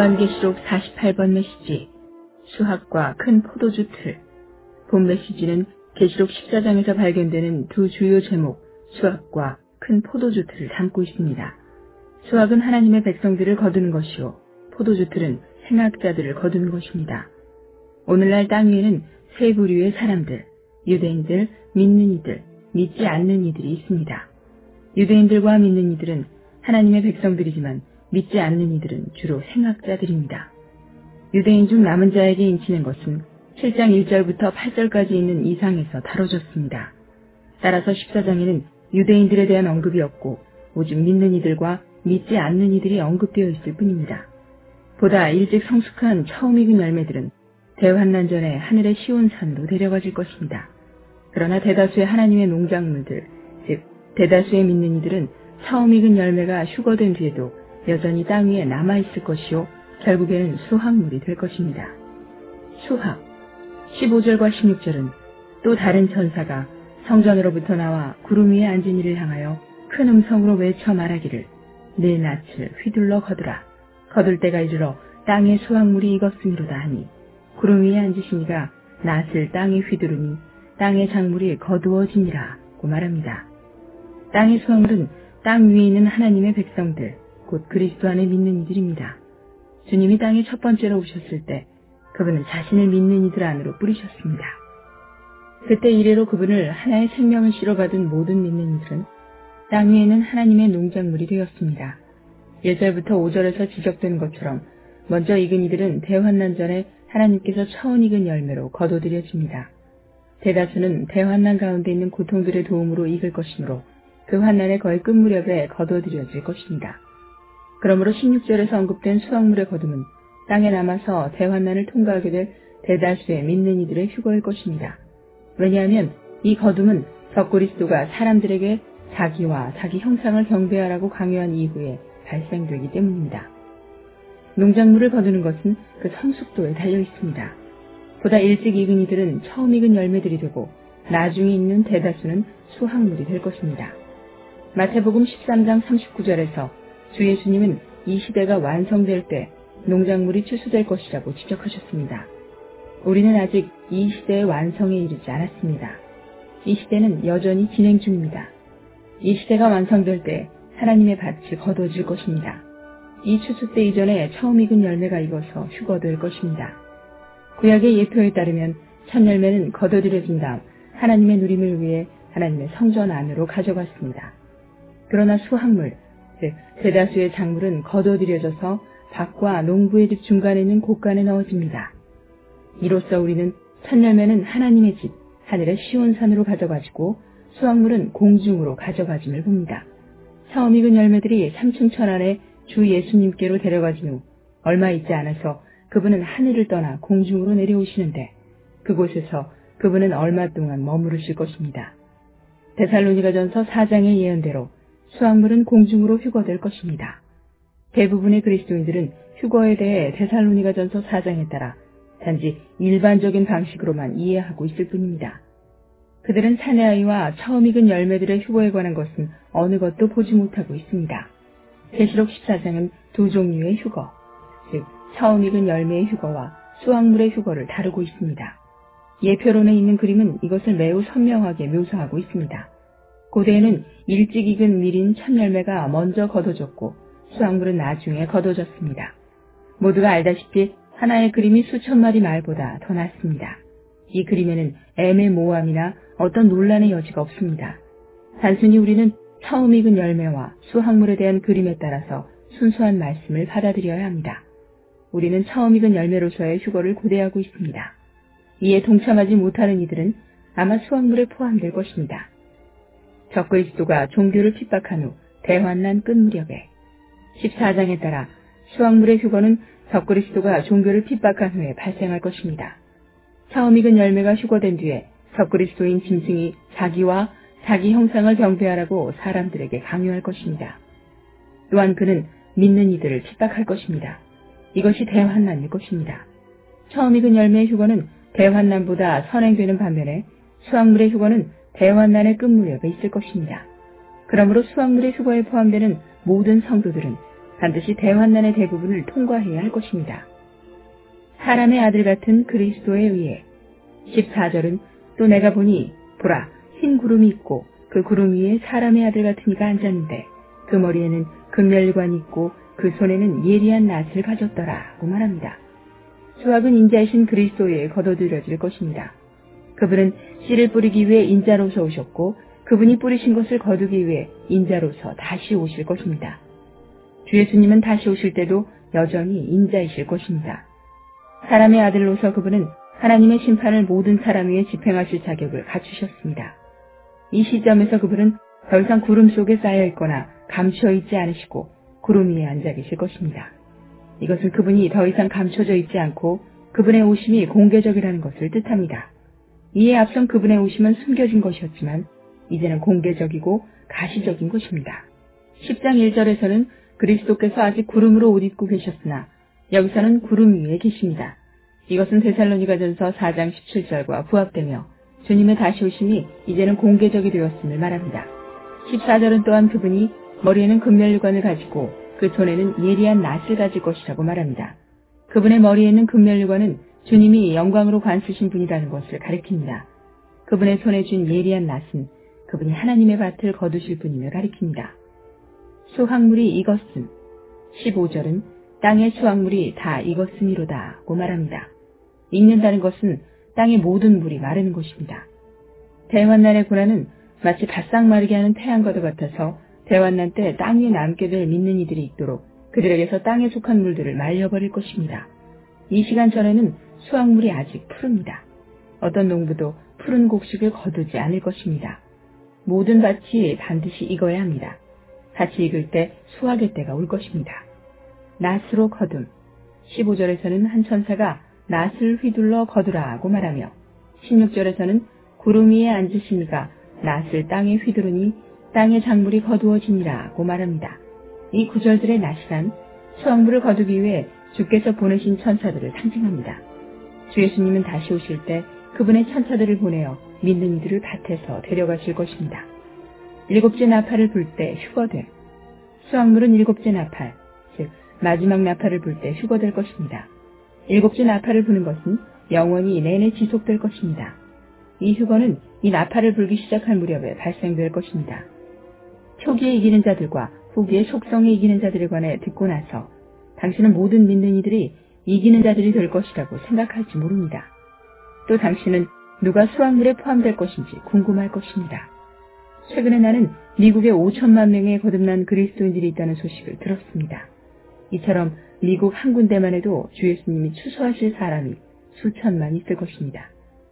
요한계시록 48번 메시지, 수학과 큰 포도주 틀. 본 메시지는 계시록 14장에서 발견되는 두 주요 제목, 수학과 큰 포도주 틀을 담고 있습니다. 수학은 하나님의 백성들을 거두는 것이요, 포도주 틀은 행악자들을 거두는 것입니다. 오늘날 땅 위에는 세 부류의 사람들, 유대인들, 믿는 이들, 믿지 않는 이들이 있습니다. 유대인들과 믿는 이들은 하나님의 백성들이지만 믿지 않는 이들은 주로 행악자들입니다. 유대인 중 남은 자에게 인치는 것은 7장 1절부터 8절까지 있는 이상에서 다뤄졌습니다. 따라서 14장에는 유대인들에 대한 언급이 없고 오직 믿는 이들과 믿지 않는 이들이 언급되어 있을 뿐입니다. 보다 일찍 성숙한 처음 익은 열매들은 대환난 전에 하늘의 시온산으로 데려가질 것입니다. 그러나 대다수의 하나님의 농작물들, 즉 대다수의 믿는 이들은 처음 익은 열매가 휴거된 뒤에도 여전히 땅 위에 남아있을 것이요, 결국에는 수확물이 될 것입니다. 수확 15절과 16절은 또 다른 천사가 성전으로부터 나와 구름 위에 앉은 이를 향하여 큰 음성으로 외쳐 말하기를, 내 낯을 휘둘러 거두라. 거둘 때가 이르러 땅의 수확물이 익었음이로다 하니, 구름 위에 앉으신 이가 낯을 땅에 휘두르니 땅의 작물이 거두어지니라고 말합니다. 땅의 수확물은 땅 위에 있는 하나님의 백성들, 곧 그리스도 안에 믿는 이들입니다. 주님이 땅에 첫 번째로 오셨을 때 그분은 자신을 믿는 이들 안으로 뿌리셨습니다. 그때 이래로 그분을 하나의 생명을 실어받은 모든 믿는 이들은 땅 위에는 하나님의 농작물이 되었습니다. 1절부터 5절에서 지적된 것처럼 먼저 익은 이들은 대환난 전에 하나님께서 처음 익은 열매로 거둬들여집니다. 대다수는 대환난 가운데 있는 고통들의 도움으로 익을 것이므로 그 환난의 거의 끝 무렵에 거둬들여질 것입니다. 그러므로 16절에서 언급된 수확물의 거둠은 땅에 남아서 대환난을 통과하게 될 대다수의 믿는 이들의 휴거일 것입니다. 왜냐하면 이 거둠은 적그리스도가 사람들에게 자기와 자기 형상을 경배하라고 강요한 이후에 발생되기 때문입니다. 농작물을 거두는 것은 그 성숙도에 달려 있습니다. 보다 일찍 익은 이들은 처음 익은 열매들이 되고 나중에 익는 대다수는 수확물이 될 것입니다. 마태복음 13장 39절에서 주 예수님은 이 시대가 완성될 때 농작물이 추수될 것이라고 지적하셨습니다. 우리는 아직 이 시대의 완성에 이르지 않았습니다. 이 시대는 여전히 진행 중입니다. 이 시대가 완성될 때 하나님의 밭이 거둬질 것입니다. 이 추수 때 이전에 처음 익은 열매가 익어서 휴거될 것입니다. 구약의 예표에 따르면 첫 열매는 거둬들여진 다음 하나님의 누림을 위해 하나님의 성전 안으로 가져갔습니다. 그러나 수확물, 즉 대다수의 작물은 거둬들여져서 밭과 농부의 집 중간에 있는 곳간에 넣어집니다. 이로써 우리는 첫 열매는 하나님의 집, 하늘의 시온산으로 가져가지고 수확물은 공중으로 가져가짐을 봅니다. 처음 익은 열매들이 삼층천안에 주 예수님께로 데려가진 후 얼마 있지 않아서 그분은 하늘을 떠나 공중으로 내려오시는데 그곳에서 그분은 얼마 동안 머무르실 것입니다. 데살로니가전서 4장의 예언대로 수확물은 공중으로 휴거될 것입니다. 대부분의 그리스도인들은 휴거에 대해 데살로니가전서 4장에 따라 단지 일반적인 방식으로만 이해하고 있을 뿐입니다. 그들은 사내아이와 처음 익은 열매들의 휴거에 관한 것은 어느 것도 보지 못하고 있습니다. 계시록 14장은 두 종류의 휴거, 즉 처음 익은 열매의 휴거와 수확물의 휴거를 다루고 있습니다. 예표론에 있는 그림은 이것을 매우 선명하게 묘사하고 있습니다. 고대에는 일찍 익은 밀인 첫 열매가 먼저 거둬졌고 수확물은 나중에 거둬졌습니다. 모두가 알다시피 하나의 그림이 수천 마리 말보다 더 낫습니다. 이 그림에는 애매모호함이나 어떤 논란의 여지가 없습니다. 단순히 우리는 처음 익은 열매와 수확물에 대한 그림에 따라서 순수한 말씀을 받아들여야 합니다. 우리는 처음 익은 열매로서의 휴거를 고대하고 있습니다. 이에 동참하지 못하는 이들은 아마 수확물에 포함될 것입니다. 적그리스도가 종교를 핍박한 후 대환난 끝 무렵에 14장에 따라 수확물의 휴거는 적그리스도가 종교를 핍박한 후에 발생할 것입니다. 처음 익은 열매가 휴거된 뒤에 적그리스도인 짐승이 자기와 자기 형상을 경배하라고 사람들에게 강요할 것입니다. 또한 그는 믿는 이들을 핍박할 것입니다. 이것이 대환난일 것입니다. 처음 익은 열매의 휴거는 대환난보다 선행되는 반면에 수확물의 휴거는 대환난의 끝 무렵에 있을 것입니다. 그러므로 수확물의 휴거에 포함되는 모든 성도들은 반드시 대환난의 대부분을 통과해야 할 것입니다. 사람의 아들 같은 그리스도에 의해. 14절은 또 내가 보니 보라 흰 구름이 있고 그 구름 위에 사람의 아들 같은 이가 앉았는데 그 머리에는 금멸관이 있고 그 손에는 예리한 낫을 가졌더라고 말합니다. 수학은 인자이신 그리스도에 거둬들여질 것입니다. 그분은 씨를 뿌리기 위해 인자로서 오셨고 그분이 뿌리신 것을 거두기 위해 인자로서 다시 오실 것입니다. 주 예수님은 다시 오실 때도 여전히 인자이실 것입니다. 사람의 아들로서 그분은 하나님의 심판을 모든 사람 위에 집행하실 자격을 갖추셨습니다. 이 시점에서 그분은 더 이상 구름 속에 쌓여 있거나 감춰 있지 않으시고 구름 위에 앉아 계실 것입니다. 이것은 그분이 더 이상 감춰져 있지 않고 그분의 오심이 공개적이라는 것을 뜻합니다. 이에 앞선 그분의 오심은 숨겨진 것이었지만 이제는 공개적이고 가시적인 것입니다. 10장 1절에서는 그리스도께서 아직 구름으로 옷 입고 계셨으나 여기서는 구름 위에 계십니다. 이것은 데살로니가전서 4장 17절과 부합되며 주님의 다시 오심이 이제는 공개적이 되었음을 말합니다. 14절은 또한 그분이 머리에는 금멸관을 가지고 그 손에는 예리한 낫을 가질 것이라고 말합니다. 그분의 머리에 있는 금멸관은 주님이 영광으로 관쓰신 분이라는 것을 가리킵니다. 그분의 손에 쥔 예리한 낫은 그분이 하나님의 밭을 거두실 분임을 가리킵니다. 수확물이 익었음. 15절은 땅의 수확물이 다 익었음이로다고 말합니다. 익는다는 것은 땅의 모든 물이 마르는 것입니다. 대환난의 고난은 마치 바싹 마르게 하는 태양과도 같아서 대환난 때 땅 위에 남게 될 믿는 이들이 있도록 그들에게서 땅에 속한 물들을 말려버릴 것입니다. 이 시간 전에는 수확물이 아직 푸릅니다. 어떤 농부도 푸른 곡식을 거두지 않을 것입니다. 모든 밭이 반드시 익어야 합니다. 같이 익을 때 수확의 때가 올 것입니다. 낫으로 거둠. 15절에서는 한 천사가 낫을 휘둘러 거두라고 말하며 16절에서는 구름 위에 앉으신 이가 낫을 땅에 휘두르니 땅의 작물이 거두어지니라고 말합니다. 이 구절들의 낫이란 수확물을 거두기 위해 주께서 보내신 천사들을 상징합니다. 주 예수님은 다시 오실 때 그분의 천사들을 보내어 믿는 이들을 밭에서 데려가실 것입니다. 일곱째 나팔을 불 때 휴거됨. 수확물은 일곱째 나팔, 즉 마지막 나팔을 불 때 휴거될 것입니다. 일곱째 나팔을 부는 것은 영원히 내내 지속될 것입니다. 이 휴거는 이 나팔을 불기 시작할 무렵에 발생될 것입니다. 초기에 이기는 자들과 후기에 속성에 이기는 자들에 관해 듣고 나서 당신은 모든 믿는 이들이 이기는 자들이 될 것이라고 생각할지 모릅니다. 또 당신은 누가 수확물에 포함될 것인지 궁금할 것입니다. 최근에 나는 미국에 5천만 명의 거듭난 그리스도인들이 있다는 소식을 들었습니다. 이처럼 미국 한 군데만 해도 주 예수님이 추수하실 사람이 수천만 있을 것입니다.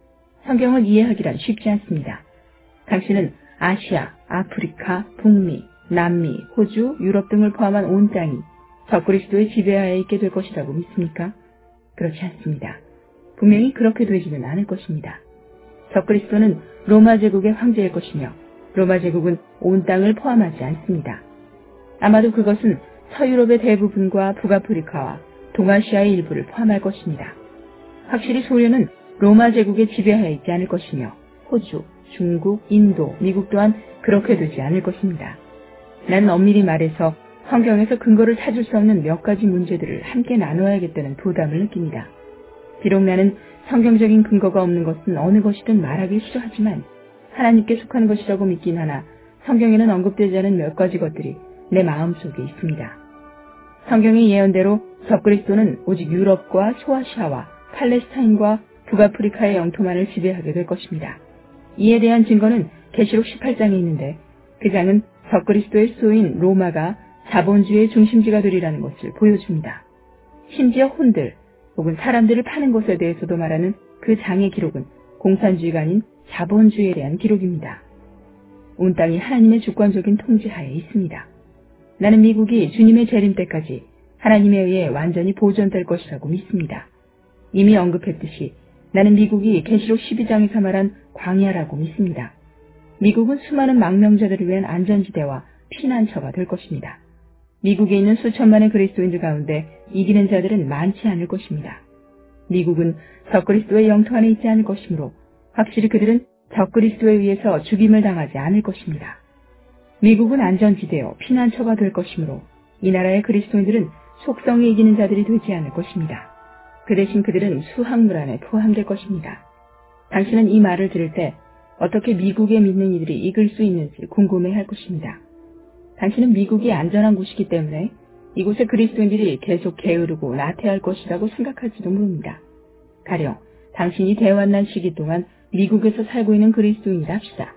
성경을 이해하기란 쉽지 않습니다. 당신은 아시아, 아프리카, 북미, 남미, 호주, 유럽 등을 포함한 온 땅이 적그리스도의 지배하에 있게 될 것이라고 믿습니까? 그렇지 않습니다. 분명히 그렇게 되지는 않을 것입니다. 적그리스도는 로마 제국의 황제일 것이며 로마 제국은 온 땅을 포함하지 않습니다. 아마도 그것은 서유럽의 대부분과 북아프리카와 동아시아의 일부를 포함할 것입니다. 확실히 소련은 로마 제국의 지배하에 있지 않을 것이며 호주, 중국, 인도, 미국 또한 그렇게 되지 않을 것입니다. 나는 엄밀히 말해서 성경에서 근거를 찾을 수 없는 몇 가지 문제들을 함께 나눠야겠다는 부담을 느낍니다. 비록 나는 성경적인 근거가 없는 것은 어느 것이든 말하기 싫어하지만 하나님께 속한 것이라고 믿긴 하나 성경에는 언급되지 않은 몇 가지 것들이 내 마음속에 있습니다. 성경의 예언대로 적그리스도는 오직 유럽과 소아시아와 팔레스타인과 북아프리카의 영토만을 지배하게 될 것입니다. 이에 대한 증거는 계시록 18장에 있는데 그 장은 적그리스도의 수도인 로마가 자본주의의 중심지가 되리라는 것을 보여줍니다. 심지어 혼들 혹은 사람들을 파는 것에 대해서도 말하는 그 장의 기록은 공산주의가 아닌 자본주의에 대한 기록입니다. 온 땅이 하나님의 주권적인 통치하에 있습니다. 나는 미국이 주님의 재림 때까지 하나님에 의해 완전히 보존될 것이라고 믿습니다. 이미 언급했듯이 나는 미국이 계시록 12장에서 말한 광야라고 믿습니다. 미국은 수많은 망명자들을 위한 안전지대와 피난처가 될 것입니다. 미국에 있는 수천만의 그리스도인들 가운데 이기는 자들은 많지 않을 것입니다. 미국은 적그리스도의 영토 안에 있지 않을 것이므로 확실히 그들은 적그리스도에 의해서 죽임을 당하지 않을 것입니다. 미국은 안전지대요 피난처가 될 것이므로 이 나라의 그리스도인들은 속성에 이기는 자들이 되지 않을 것입니다. 그 대신 그들은 수확물 안에 포함될 것입니다. 당신은 이 말을 들을 때 어떻게 미국에 믿는 이들이 이길 수 있는지 궁금해할 것입니다. 당신은 미국이 안전한 곳이기 때문에 이곳의 그리스도인들이 계속 게으르고 나태할 것이라고 생각할지도 모릅니다. 가령 당신이 대환난 시기 동안 미국에서 살고 있는 그리스도인이라 합시다.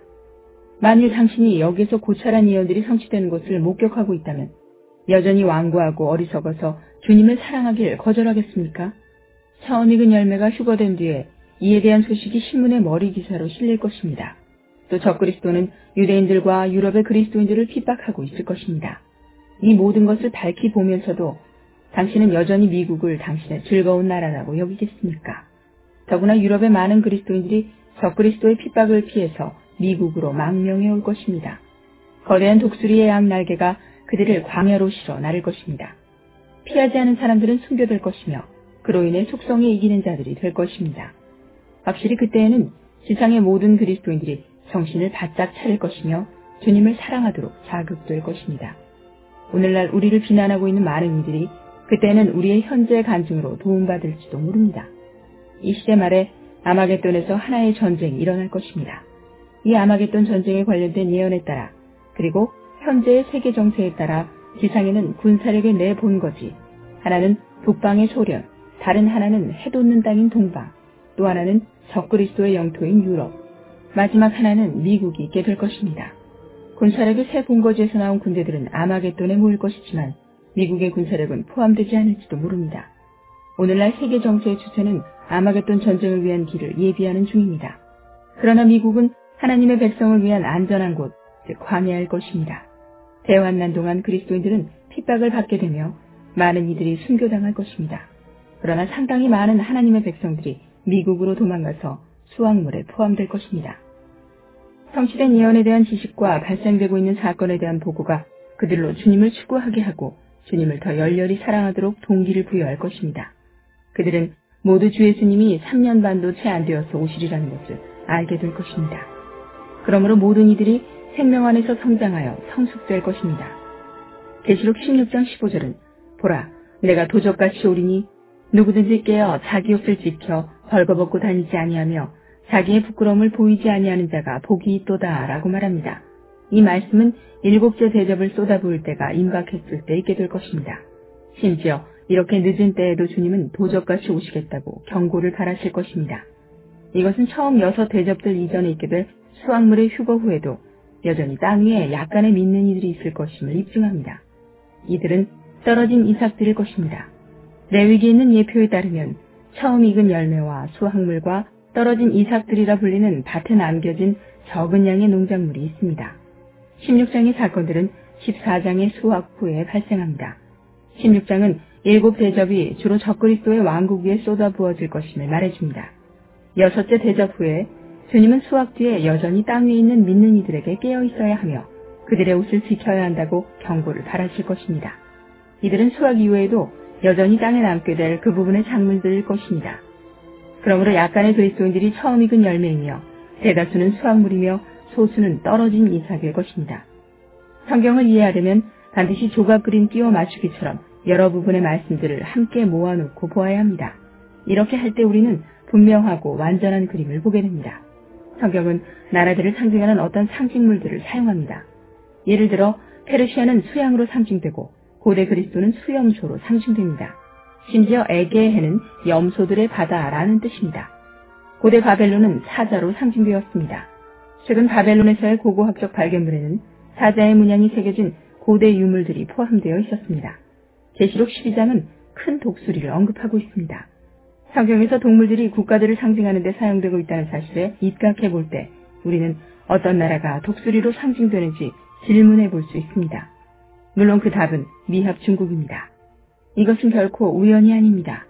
만일 당신이 여기에서 고찰한 예언들이 성취되는 것을 목격하고 있다면 여전히 완고하고 어리석어서 주님을 사랑하길 거절하겠습니까? 처음 익은 열매가 휴거된 뒤에 이에 대한 소식이 신문의 머리 기사로 실릴 것입니다. 또 적그리스도는 유대인들과 유럽의 그리스도인들을 핍박하고 있을 것입니다. 이 모든 것을 밝히 보면서도 당신은 여전히 미국을 당신의 즐거운 나라라고 여기겠습니까? 더구나 유럽의 많은 그리스도인들이 적그리스도의 핍박을 피해서 미국으로 망명해 올 것입니다. 거대한 독수리의 양날개가 그들을 광야로 실어 나를 것입니다. 피하지 않은 사람들은 숨겨될 것이며 그로 인해 속성에 이기는 자들이 될 것입니다. 확실히 그때에는 지상의 모든 그리스도인들이 정신을 바짝 차릴 것이며 주님을 사랑하도록 자극될 것입니다. 오늘날 우리를 비난하고 있는 많은 이들이 그때는 우리의 현재 간증으로 도움받을지도 모릅니다. 이 시대 말에 아마겟돈에서 하나의 전쟁이 일어날 것입니다. 이 아마겟돈 전쟁에 관련된 예언에 따라 그리고 현재의 세계 정세에 따라 지상에는 군사력의 네 본거지, 하나는 북방의 소련, 다른 하나는 해돋는 땅인 동방, 또 하나는 적그리스도의 영토인 유럽, 마지막 하나는 미국이 있게 될 것입니다. 군사력의 세 본거지에서 나온 군대들은 아마겟돈에 모일 것이지만 미국의 군사력은 포함되지 않을지도 모릅니다. 오늘날 세계 정세의 추세는 아마겟돈 전쟁을 위한 길을 예비하는 중입니다. 그러나 미국은 하나님의 백성을 위한 안전한 곳, 즉 광야일 것입니다. 대환난 동안 그리스도인들은 핍박을 받게 되며 많은 이들이 순교당할 것입니다. 그러나 상당히 많은 하나님의 백성들이 미국으로 도망가서 수확물에 포함될 것입니다. 성취된 예언에 대한 지식과 발생되고 있는 사건에 대한 보고가 그들로 주님을 추구하게 하고 주님을 더 열렬히 사랑하도록 동기를 부여할 것입니다. 그들은 모두 주 예수님이 3년 반도 채 안 되어서 오시리라는 것을 알게 될 것입니다. 그러므로 모든 이들이 생명 안에서 성장하여 성숙될 것입니다. 계시록 16장 15절은 보라, 내가 도적같이 오리니 누구든지 깨어 자기 옷을 지켜 벌거벗고 다니지 아니하며 자기의 부끄러움을 보이지 아니하는 자가 복이 있도다 라고 말합니다. 이 말씀은 7째 대접을 쏟아부을 때가 임박했을 때 있게 될 것입니다. 심지어 이렇게 늦은 때에도 주님은 도적같이 오시겠다고 경고를 바라실 것입니다. 이것은 처음 6 대접들 이전에 있게 될 수확물의 휴거 후에도 여전히 땅 위에 약간의 믿는 이들이 있을 것임을 입증합니다. 이들은 떨어진 이삭들일 것입니다. 레위기에 있는 예표에 따르면 처음 익은 열매와 수확물과 떨어진 이삭들이라 불리는 밭에 남겨진 적은 양의 농작물이 있습니다. 16장의 사건들은 14장의 수확 후에 발생합니다. 16장은 7 대접이 주로 적그리스도의 왕국 위에 쏟아부어질 것임을 말해줍니다. 6째 대접 후에 주님은 수확 뒤에 여전히 땅 위에 있는 믿는 이들에게 깨어 있어야 하며 그들의 옷을 지켜야 한다고 경고를 바라실 것입니다. 이들은 수확 이후에도 여전히 땅에 남게 될 그 부분의 작물들일 것입니다. 그러므로 약간의 그리스도인들이 처음 익은 열매이며 대다수는 수확물이며 소수는 떨어진 이삭일 것입니다. 성경을 이해하려면 반드시 조각 그림 끼워 맞추기처럼 여러 부분의 말씀들을 함께 모아놓고 보아야 합니다. 이렇게 할 때 우리는 분명하고 완전한 그림을 보게 됩니다. 성경은 나라들을 상징하는 어떤 상징물들을 사용합니다. 예를 들어 페르시아는 수양으로 상징되고 고대 그리스도는 수염소로 상징됩니다. 심지어 에게해는 염소들의 바다라는 뜻입니다. 고대 바벨론은 사자로 상징되었습니다. 최근 바벨론에서의 고고학적 발견물에는 사자의 문양이 새겨진 고대 유물들이 포함되어 있었습니다. 계시록 12장은 큰 독수리를 언급하고 있습니다. 성경에서 동물들이 국가들을 상징하는 데 사용되고 있다는 사실에 입각해 볼 때 우리는 어떤 나라가 독수리로 상징되는지 질문해 볼 수 있습니다. 물론 그 답은 미합 중국입니다. 이것은 결코 우연이 아닙니다.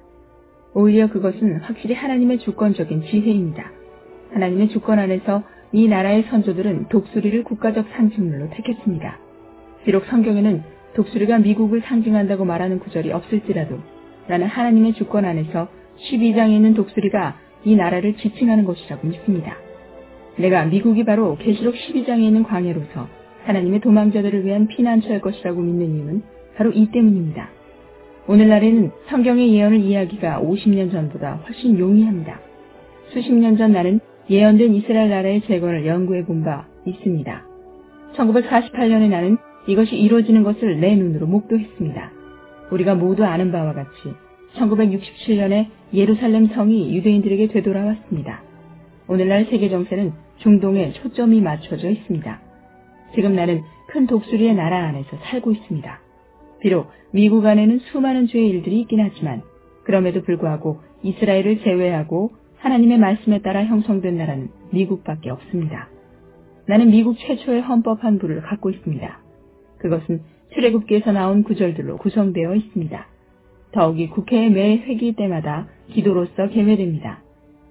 오히려 그것은 확실히 하나님의 주권적인 지혜입니다. 하나님의 주권 안에서 이 나라의 선조들은 독수리를 국가적 상징물로 택했습니다. 비록 성경에는 독수리가 미국을 상징한다고 말하는 구절이 없을지라도 나는 하나님의 주권 안에서 12장에 있는 독수리가 이 나라를 지칭하는 것이라고 믿습니다. 내가 미국이 바로 계시록 12장에 있는 광야로서 하나님의 도망자들을 위한 피난처일 것이라고 믿는 이유는 바로 이 때문입니다. 오늘날에는 성경의 예언을 이해하기가 50년 전보다 훨씬 용이합니다. 수십 년 전 나는 예언된 이스라엘 나라의 재건을 연구해 본 바 있습니다. 1948년에 나는 이것이 이루어지는 것을 내 눈으로 목도했습니다. 우리가 모두 아는 바와 같이 1967년에 예루살렘 성이 유대인들에게 되돌아왔습니다. 오늘날 세계 정세는 중동에 초점이 맞춰져 있습니다. 지금 나는 큰 독수리의 나라 안에서 살고 있습니다. 비록 미국 안에는 수많은 주의 일들이 있긴 하지만 그럼에도 불구하고 이스라엘을 제외하고 하나님의 말씀에 따라 형성된 나라는 미국밖에 없습니다. 나는 미국 최초의 헌법 한 부를 갖고 있습니다. 그것은 출애굽기에서 나온 구절들로 구성되어 있습니다. 더욱이 국회의 매 회기 때마다 기도로서 개회됩니다.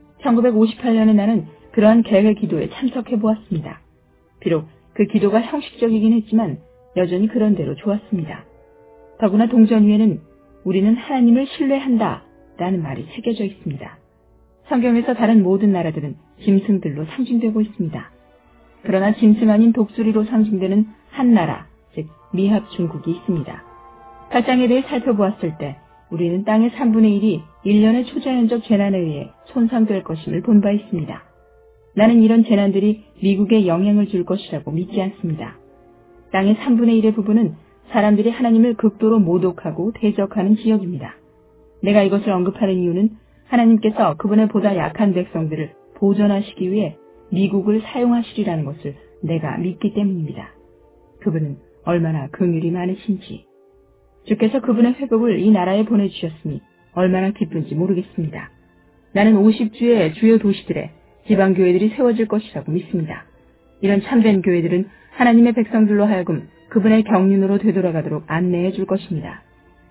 1958년에 나는 그러한 개회 기도에 참석해 보았습니다. 비록 그 기도가 형식적이긴 했지만 여전히 그런대로 좋았습니다. 더구나 동전 위에는 우리는 하나님을 신뢰한다 라는 말이 새겨져 있습니다. 성경에서 다른 모든 나라들은 짐승들로 상징되고 있습니다. 그러나 짐승 아닌 독수리로 상징되는 한 나라, 즉 미합 중국이 있습니다. 8장에 대해 살펴보았을 때 우리는 땅의 3분의 1이 1년의 초자연적 재난에 의해 손상될 것임을 본 바 있습니다. 나는 이런 재난들이 미국에 영향을 줄 것이라고 믿지 않습니다. 땅의 3분의 1의 부분은 사람들이 하나님을 극도로 모독하고 대적하는 지역입니다. 내가 이것을 언급하는 이유는 하나님께서 그분의 보다 약한 백성들을 보존하시기 위해 미국을 사용하시리라는 것을 내가 믿기 때문입니다. 그분은 얼마나 긍휼이 많으신지, 주께서 그분의 회복을 이 나라에 보내주셨으니 얼마나 기쁜지 모르겠습니다. 나는 50주의 주요 도시들에 지방교회들이 세워질 것이라고 믿습니다. 이런 참된 교회들은 하나님의 백성들로 하여금 그분의 경륜으로 되돌아가도록 안내해 줄 것입니다.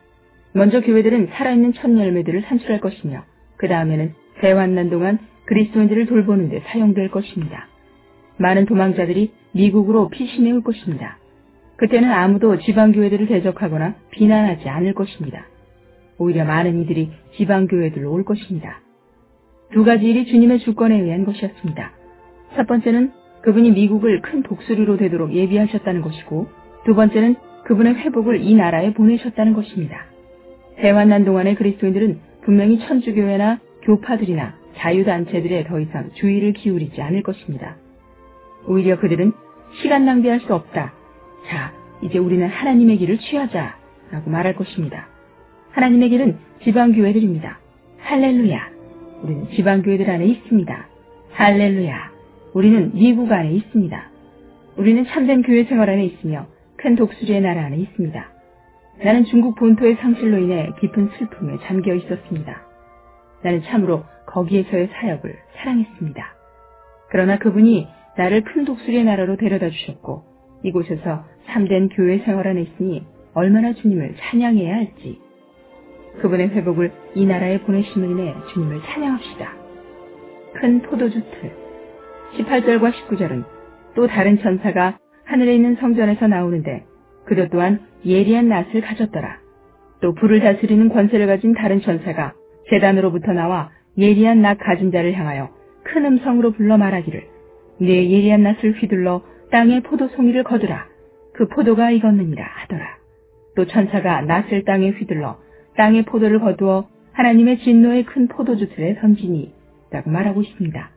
먼저 교회들은 살아있는 첫 열매들을 산출할 것이며 그 다음에는 대환난 동안 그리스도인들을 돌보는 데 사용될 것입니다. 많은 도망자들이 미국으로 피신해 올 것입니다. 그때는 아무도 지방교회들을 대적하거나 비난하지 않을 것입니다. 오히려 많은 이들이 지방교회들로 올 것입니다. 두 가지 일이 주님의 주권에 의한 것이었습니다. 첫 번째는 그분이 미국을 큰 독수리로 되도록 예비하셨다는 것이고, 두 번째는 그분의 회복을 이 나라에 보내셨다는 것입니다. 대환난 동안의 그리스도인들은 분명히 천주교회나 교파들이나 자유단체들에 더 이상 주의를 기울이지 않을 것입니다. 오히려 그들은 시간 낭비할 수 없다. 자, 이제 우리는 하나님의 길을 취하자 라고 말할 것입니다. 하나님의 길은 지방교회들입니다. 할렐루야. 우리는 지방교회들 안에 있습니다. 할렐루야. 우리는 미국 안에 있습니다. 우리는 참된 교회 생활 안에 있으며 큰 독수리의 나라 안에 있습니다. 나는 중국 본토의 상실로 인해 깊은 슬픔에 잠겨 있었습니다. 나는 참으로 거기에서의 사역을 사랑했습니다. 그러나 그분이 나를 큰 독수리의 나라로 데려다 주셨고 이곳에서 참된 교회 생활 안에 있으니 얼마나 주님을 찬양해야 할지, 그분의 회복을 이 나라에 보내심을 인해 주님을 찬양합시다. 큰 포도주 틀 18절과 19절은 또 다른 천사가 하늘에 있는 성전에서 나오는데 그도 또한 예리한 낫을 가졌더라. 또 불을 다스리는 권세를 가진 다른 천사가 제단으로부터 나와 예리한 낫 가진 자를 향하여 큰 음성으로 불러 말하기를, 네 예리한 낫을 휘둘러 땅에 포도송이를 거두라. 그 포도가 익었느니라 하더라. 또 천사가 낫을 땅에 휘둘러 땅에 포도를 거두어 하나님의 진노의 큰 포도주틀에 던지니 라고 말하고 있습니다.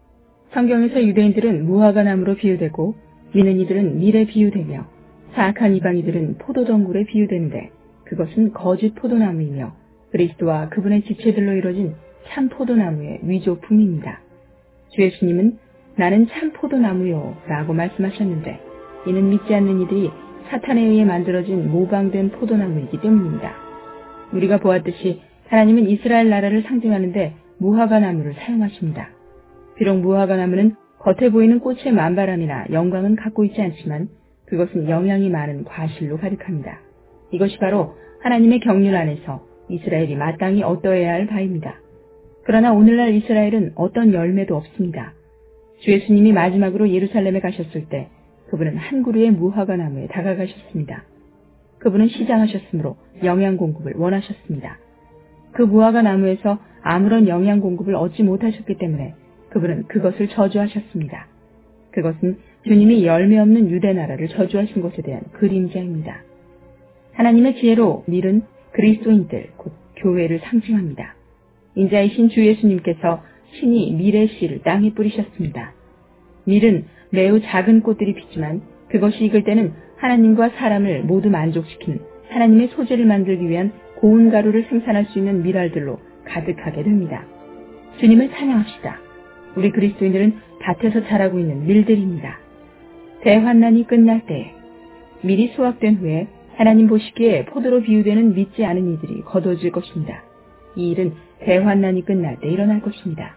성경에서 유대인들은 무화과 나무로 비유되고 믿는 이들은 밀에 비유되며 사악한 이방인들은 포도덩굴에 비유되는데 그것은 거짓 포도나무이며 그리스도와 그분의 지체들로 이루어진 참 포도나무의 위조품입니다. 주 예수님은 나는 참 포도나무요 라고 말씀하셨는데 이는 믿지 않는 이들이 사탄에 의해 만들어진 모방된 포도나무이기 때문입니다. 우리가 보았듯이 하나님은 이스라엘 나라를 상징하는데 무화과 나무를 사용하십니다. 비록 무화과 나무는 겉에 보이는 꽃의 만바람이나 영광은 갖고 있지 않지만 그것은 영양이 많은 과실로 가득합니다. 이것이 바로 하나님의 경륜 안에서 이스라엘이 마땅히 얻어야 할 바입니다. 그러나 오늘날 이스라엘은 어떤 열매도 없습니다. 주 예수님이 마지막으로 예루살렘에 가셨을 때 그분은 한 그루의 무화과 나무에 다가가셨습니다. 그분은 시장하셨으므로 영양 공급을 원하셨습니다. 그 무화과 나무에서 아무런 영양 공급을 얻지 못하셨기 때문에 그분은 그것을 저주하셨습니다. 그것은 주님이 열매 없는 유대 나라를 저주하신 것에 대한 그림자입니다. 하나님의 지혜로 밀은 그리스도인들, 곧 교회를 상징합니다. 인자이신 주 예수님께서 친히 밀의 씨를 땅에 뿌리셨습니다. 밀은 매우 작은 꽃들이 피지만 그것이 익을 때는 하나님과 사람을 모두 만족시킨 하나님의 소재를 만들기 위한 고운 가루를 생산할 수 있는 밀알들로 가득하게 됩니다. 주님을 찬양합시다. 우리 그리스도인들은 밭에서 자라고 있는 밀들입니다. 대환난이 끝날 때에 밀이 수확된 후에 하나님 보시기에 포도로 비유되는 믿지 않은 이들이 거둬질 것입니다. 이 일은 대환난이 끝날 때 일어날 것입니다.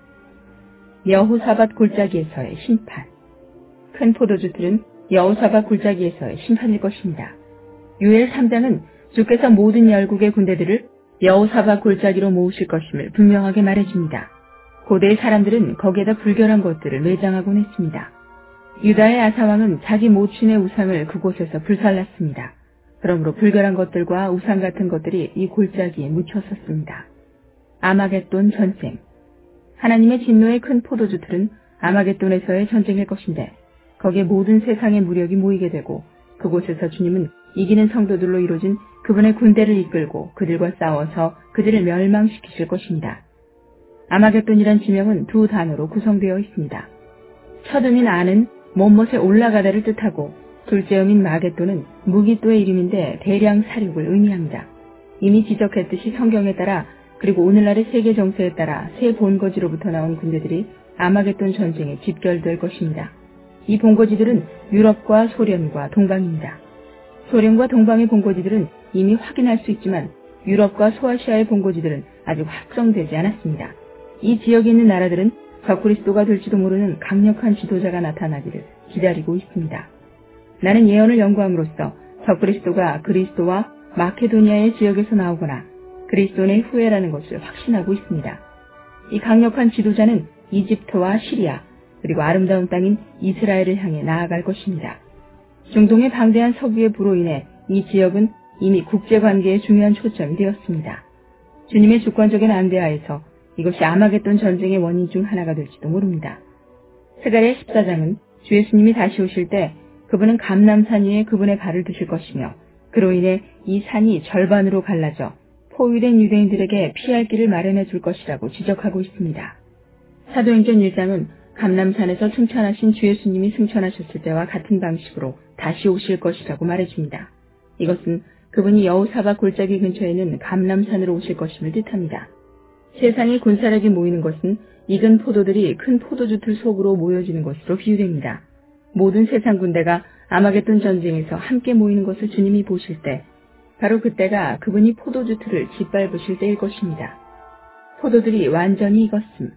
여호사밧 골짜기에서의 심판. 큰 포도주들은 여호사밧 골짜기에서의 심판일 것입니다. 요엘 3장은 주께서 모든 열국의 군대들을 여호사밧 골짜기로 모으실 것임을 분명하게 말해줍니다. 고대의 사람들은 거기에다 불결한 것들을 매장하곤 했습니다. 유다의 아사왕은 자기 모친의 우상을 그곳에서 불살랐습니다. 그러므로 불결한 것들과 우상 같은 것들이 이 골짜기에 묻혔었습니다. 아마겟돈 전쟁. 하나님의 진노의 큰 포도주들은 아마겟돈에서의 전쟁일 것인데 거기에 모든 세상의 무력이 모이게 되고 그곳에서 주님은 이기는 성도들로 이루어진 그분의 군대를 이끌고 그들과 싸워서 그들을 멸망시키실 것입니다. 아마겟돈이란 지명은 두 단어로 구성되어 있습니다. 첫 음인 아는 못못에 올라가다를 뜻하고 둘째 음인 마겟돈은 무기또의 이름인데 대량 사륙을 의미합니다. 이미 지적했듯이 성경에 따라 그리고 오늘날의 세계 정세에 따라 새 본거지로부터 나온 군대들이 아마겟돈 전쟁에 집결될 것입니다. 이 본거지들은 유럽과 소련과 동방입니다. 소련과 동방의 본거지들은 이미 확인할 수 있지만 유럽과 소아시아의 본거지들은 아직 확정되지 않았습니다. 이 지역에 있는 나라들은 적그리스도가 될지도 모르는 강력한 지도자가 나타나기를 기다리고 있습니다. 나는 예언을 연구함으로써 적그리스도가 그리스도와 마케도니아의 지역에서 나오거나 그리스도의 후예라는 것을 확신하고 있습니다. 이 강력한 지도자는 이집트와 시리아 그리고 아름다운 땅인 이스라엘을 향해 나아갈 것입니다. 중동의 방대한 석유의 부로 인해 이 지역은 이미 국제관계의 중요한 초점이 되었습니다. 주님의 주권적인 안대하에서 이것이 아마겟돈 전쟁의 원인 중 하나가 될지도 모릅니다. 스가랴 14장은 주 예수님이 다시 오실 때 그분은 감람산 위에 그분의 발을 두실 것이며 그로 인해 이 산이 절반으로 갈라져 포위된 유대인들에게 피할 길을 마련해 줄 것이라고 지적하고 있습니다. 사도행전 1장은 감람산에서 승천하신 주 예수님이 승천하셨을 때와 같은 방식으로 다시 오실 것이라고 말해줍니다. 이것은 그분이 여호사밧 골짜기 근처에 있는 감람산으로 오실 것임을 뜻합니다. 세상의 군사력이 모이는 것은 익은 포도들이 큰 포도주틀 속으로 모여지는 것으로 비유됩니다. 모든 세상 군대가 아마겟돈 전쟁에서 함께 모이는 것을 주님이 보실 때 바로 그때가 그분이 포도주틀을 짓밟으실 때일 것입니다. 포도들이 완전히 익었음.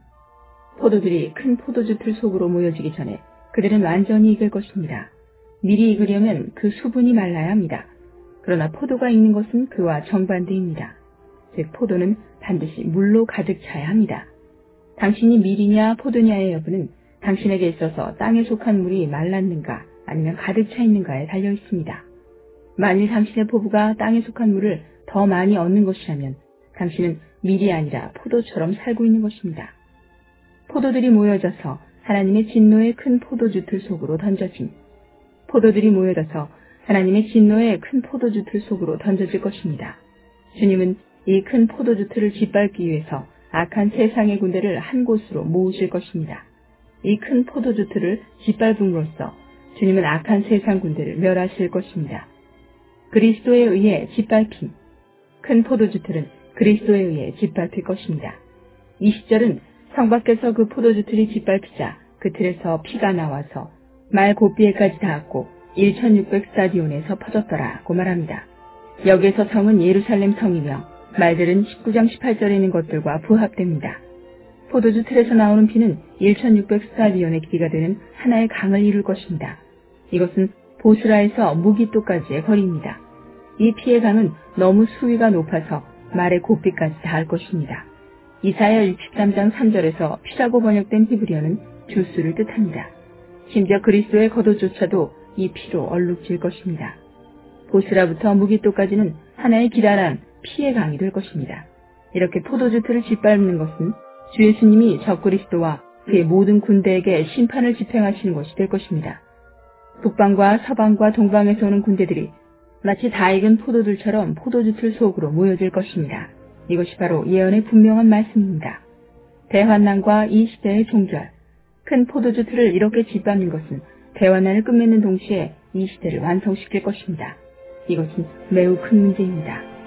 포도들이 큰 포도주틀 속으로 모여지기 전에 그들은 완전히 익을 것입니다. 미리 익으려면 그 수분이 말라야 합니다. 그러나 포도가 익는 것은 그와 정반대입니다. 즉 포도는 반드시 물로 가득 차야 합니다. 당신이 밀이냐 포도냐의 여부는 당신에게 있어서 땅에 속한 물이 말랐는가 아니면 가득 차 있는가에 달려 있습니다. 만일 당신의 포부가 땅에 속한 물을 더 많이 얻는 것이라면 당신은 밀이 아니라 포도처럼 살고 있는 것입니다. 포도들이 모여져서 하나님의 진노의 큰 포도주틀 속으로 던져진 포도들이 모여져서 하나님의 진노의 큰 포도주틀 속으로 던져질 것입니다. 주님은 이 큰 포도주틀을 짓밟기 위해서 악한 세상의 군대를 한 곳으로 모으실 것입니다. 이 큰 포도주틀을 짓밟음으로써 주님은 악한 세상 군대를 멸하실 것입니다. 그리스도에 의해 짓밟힘. 큰 포도주틀은 그리스도에 의해 짓밟힐 것입니다. 이 시절은 성 밖에서 그 포도주틀이 짓밟히자 그 틀에서 피가 나와서 말 곱비에까지 닿았고 1600 스타디온에서 퍼졌더라고 말합니다. 여기에서 성은 예루살렘 성이며 말들은 19장 18절에 있는 것들과 부합됩니다. 포도주 틀에서 나오는 피는 1600 스타디온의 길이가 되는 하나의 강을 이룰 것입니다. 이것은 보스라에서 무기또까지의 거리입니다. 이 피의 강은 너무 수위가 높아서 말의 곱비까지 닿을 것입니다. 이사야 63장 3절에서 피라고 번역된 히브리어는 주스를 뜻합니다. 심지어 그리스도의 겉옷조차도 이 피로 얼룩질 것입니다. 보스라부터 무기또까지는 하나의 기다란 피의 강이 될 것입니다. 이렇게 포도주 틀을 짓밟는 것은 주 예수님이 적그리스도와 그의 모든 군대에게 심판을 집행하시는 것이 될 것입니다. 북방과 서방과 동방에서 오는 군대들이 마치 다 익은 포도들처럼 포도주틀 속으로 모여들 것입니다. 이것이 바로 예언의 분명한 말씀입니다. 대환난과 이 시대의 종결, 큰 포도주 틀을 이렇게 짓밟는 것은 대환난을 끝맺는 동시에 이 시대를 완성시킬 것입니다. 이것은 매우 큰 문제입니다.